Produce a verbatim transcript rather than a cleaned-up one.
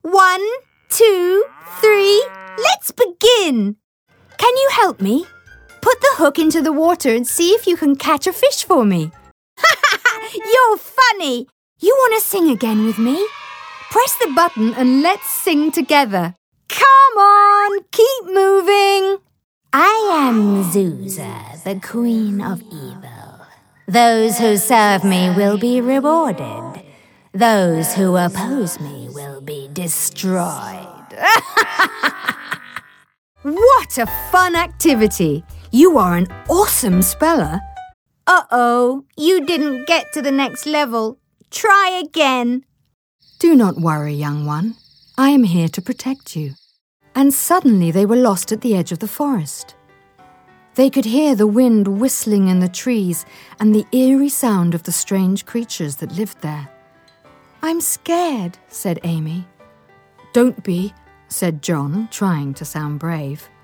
One, two, three, let's begin! Can you help me? Put the hook into the water and see if you can catch a fish for me. You're funny! You want to sing again with me? Press the button and let's sing together. Come on, keep moving. I am Zuza, the Queen of Evil. Those who serve me will be rewarded. Those who oppose me will be destroyed. What a fun activity! You are an awesome speller. Uh-oh, you didn't get to the next level. Try again. Do not worry, young one. I am here to protect you. And suddenly they were lost at the edge of the forest. They could hear the wind whistling in the trees and the eerie sound of the strange creatures that lived there. I'm scared, said Amy. Don't be, said John, trying to sound brave.